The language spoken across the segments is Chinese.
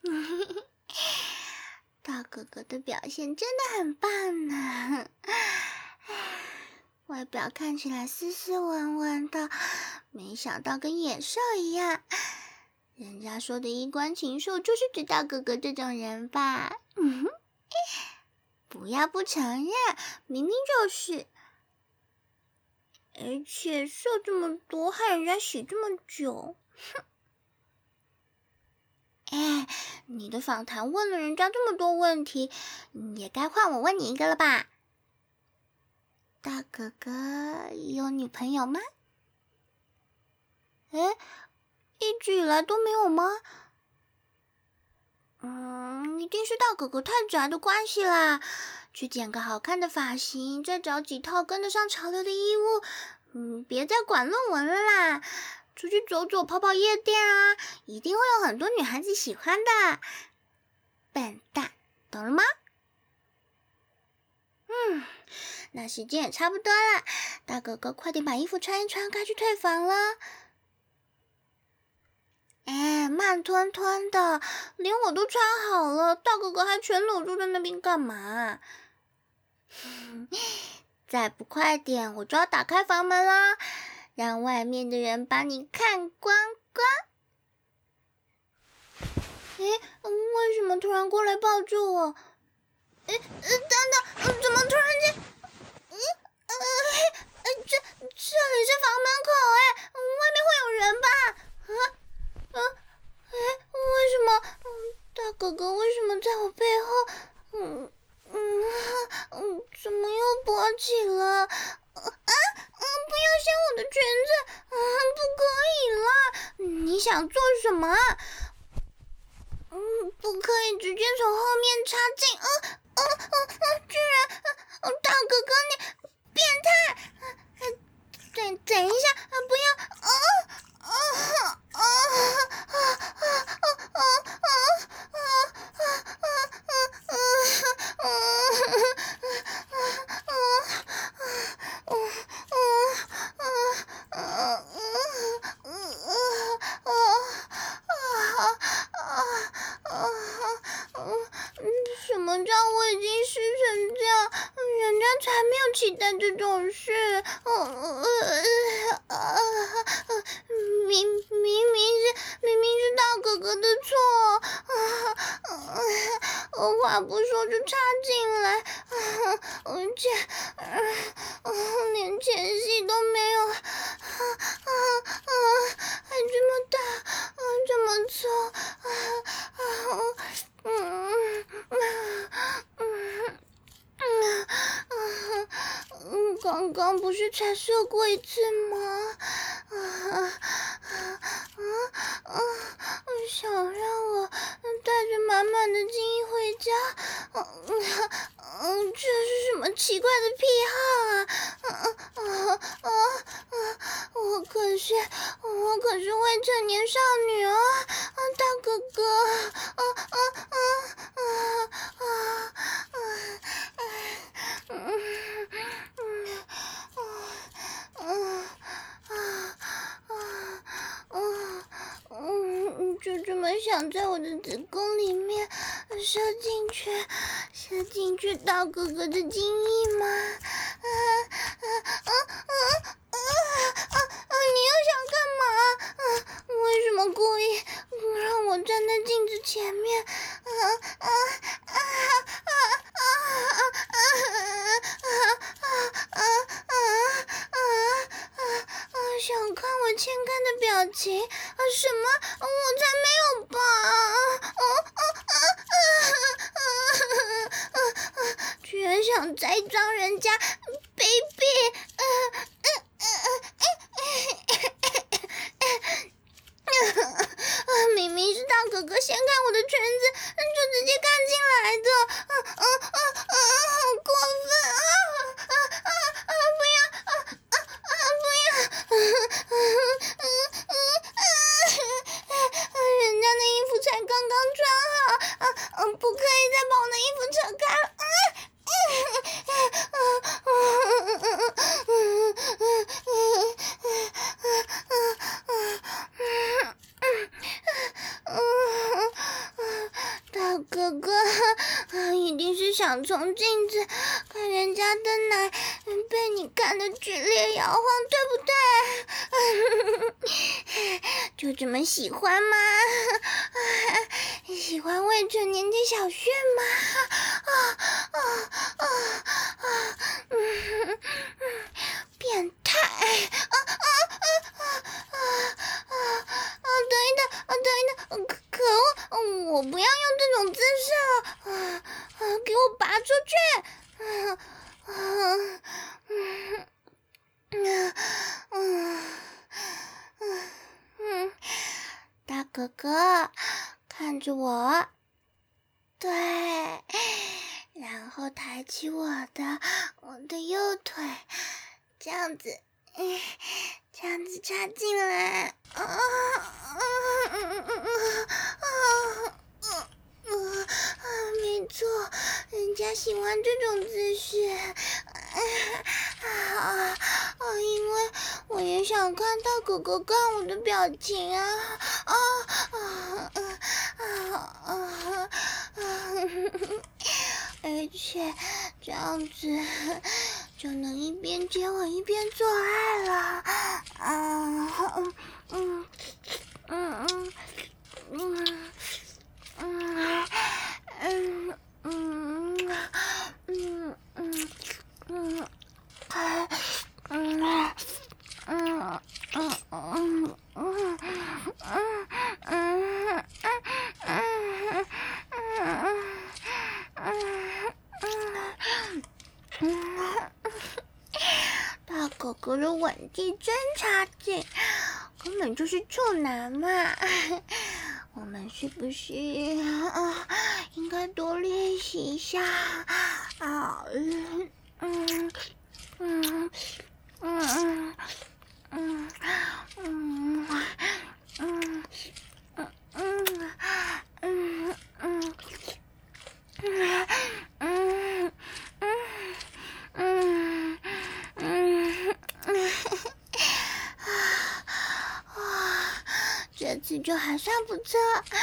大哥哥的表现真的很棒呢，外表看起来斯斯文文的，没想到跟野兽一样。人家说的衣冠禽兽就是指大哥哥这种人吧？不要不承认，明明就是。而且瘦这么多，害人家洗这么久，哼！哎，你的访谈问了人家这么多问题，也该换我问你一个了吧？大哥哥有女朋友吗？哎，一直以来都没有吗？一定是大哥哥太宅的关系啦。去剪个好看的发型，再找几套跟得上潮流的衣物。别再管论文了啦，出去走走，跑跑夜店啊，一定会有很多女孩子喜欢的。笨蛋，懂了吗？那时间也差不多了，大哥哥快点把衣服穿一穿，该去退房了。哎，慢吞吞的，连我都穿好了，大哥哥还全裸坐在那边干嘛？再不快点，我就要打开房门啦，让外面的人把你看光光。为什么突然过来抱住我？等等，怎么突然间？这里是房门口，外面会有人吧？为什么？大哥哥为什么在我背后？怎么又勃起了？不要掀我的裙子，不可以啦！你想做什么？不可以直接从后面插进。居然，大哥哥你变态！等一下，不要！什么叫我已经湿成这样？人家才没有期待这种事。明明是大哥哥的错。话不说就插进来，而且连前戏都没有，还这么大，这么粗。刚刚不是才射过一次吗？想让我带着满满的精液回家，这是什么奇怪的癖好啊？我可是未成年少女哦，大哥哥，就这么想在我的子宫里面射进去大哥哥的精液吗？你又想干嘛？为什么故意让我站在镜子前面？想看我欠干的表情？什么？我才没有吧！居然想栽赃人家，卑鄙！明明是大哥哥先看我的裙子，就直接看进来的，好过分！不要！人家的衣服才刚刚穿好，不可以再把我的衣服扯开了。 想从镜子看人家的奶被你干得剧烈摇晃，对不对？就这么喜欢吗？喜欢未成年的小炫吗？变态！等一等，可恶！我不要用这种姿势了！给我拔出去！大哥哥，看着我，对，然后抬起我的右腿，这样子插进来。没错，人家喜欢这种姿势。因为我也想看到哥哥干我的表情啊！而且这样子就能一边接吻一边做爱了。大哥哥的吻技真差劲，根本就是处男嘛！我们是不是应该多练习一下？这次就还算不错。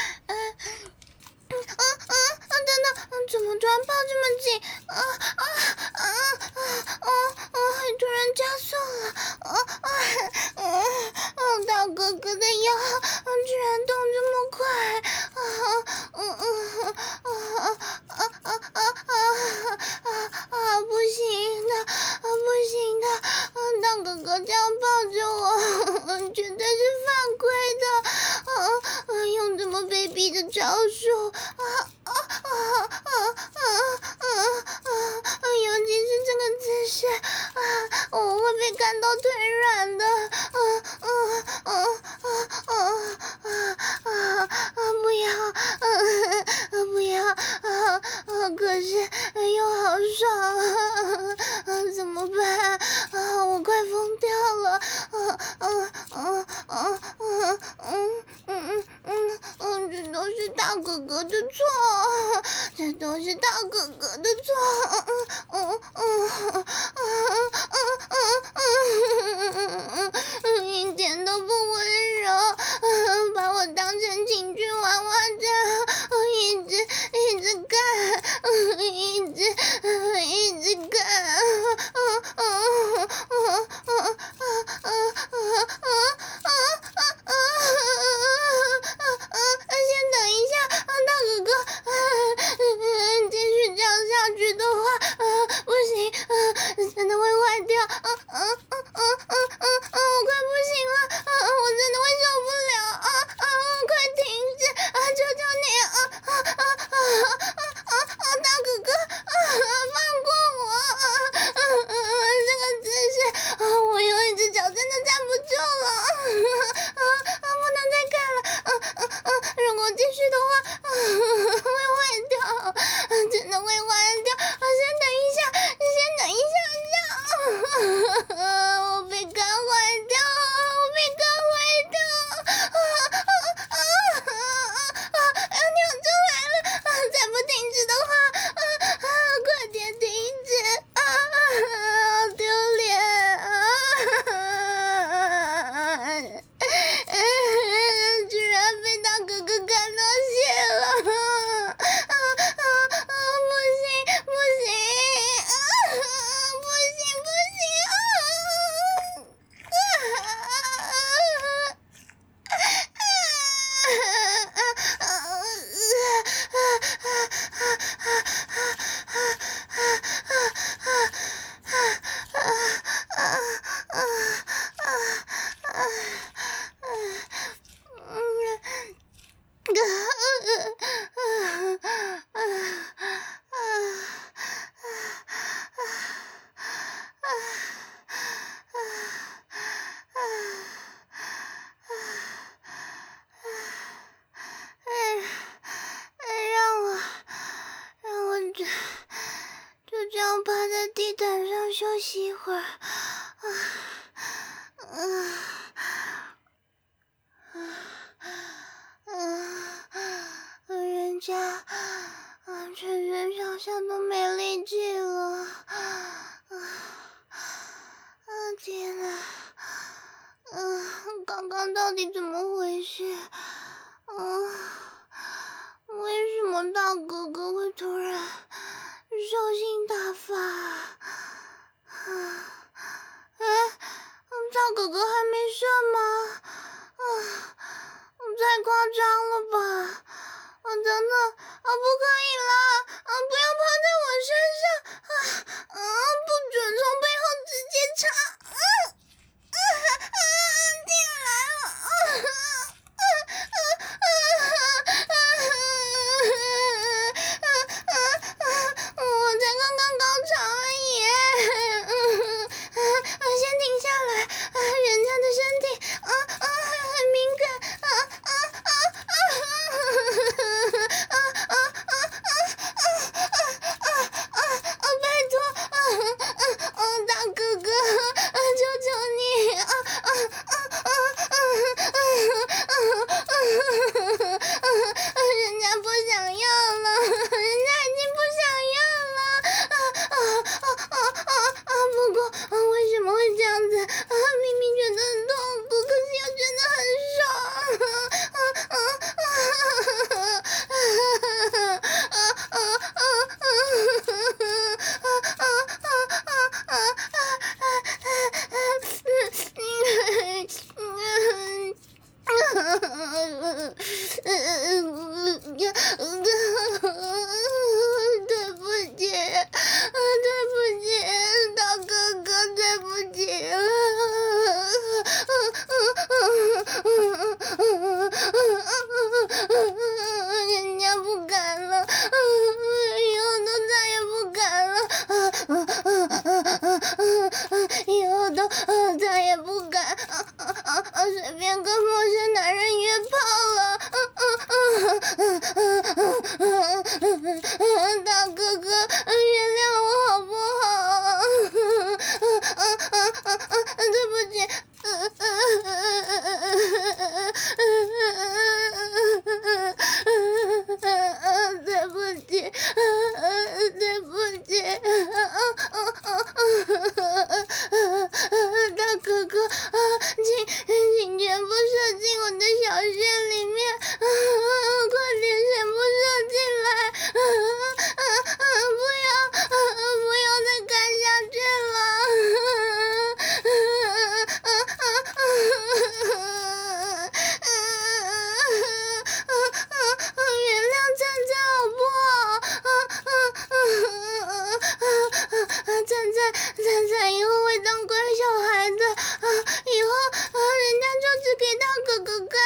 等等，怎么突然抱这么紧？突然加速了。大哥哥的腰居然动这么快。不行的，大哥哥这样抱着我，绝对是犯规的。用这么卑鄙的招数，尤其是这个姿势，我会被会儿。人家全身上下都没力气了。天哪！刚刚到底怎么回事？为什么大哥哥会突然兽性大发？大哥哥还没射吗？太夸张了吧！等等，不可以啦！不要趴在我身上！不准从背后直接插！进来了！我才刚刚高潮而已！先停下来！人家的身体很敏感！拜托！大哥哥，求求你！人家不想要了，人家已经不想要了。不过为什么会这样子？明明觉得很痛苦，可是又觉得很爽。对不起，大哥哥，对不起。人家不敢了，以后都再也不敢了。以后都再也不敢随便跟陌生男人约炮了。大哥哥，原谅我好不好？对不起。对不起，对不起，大哥哥，请全部射进我的小穴里面，快点全部射进来，不要再干下去了。原谅灿灿好不好？灿灿以后会当乖小孩的，以后人家就只给大哥哥干。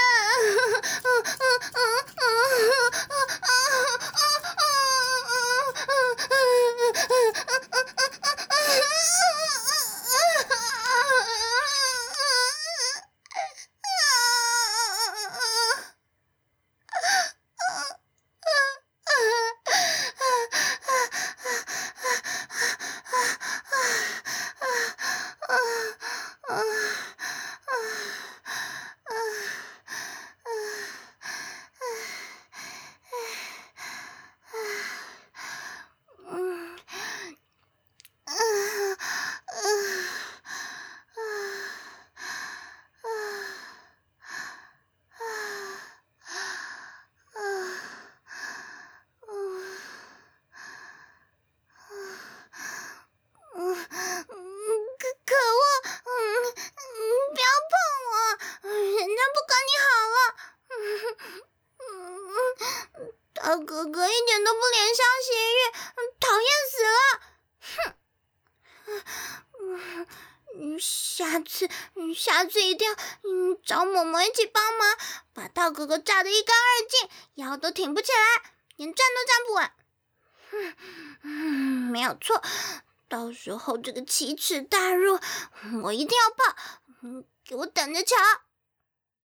大哥哥一点都不怜香惜玉，讨厌死了！下次一定要找嬷嬷一起帮忙，把大哥哥炸得一干二净，腰都挺不起来，连站都站不稳。没有错，到时候这个奇耻大辱，我一定要报！给我等着瞧！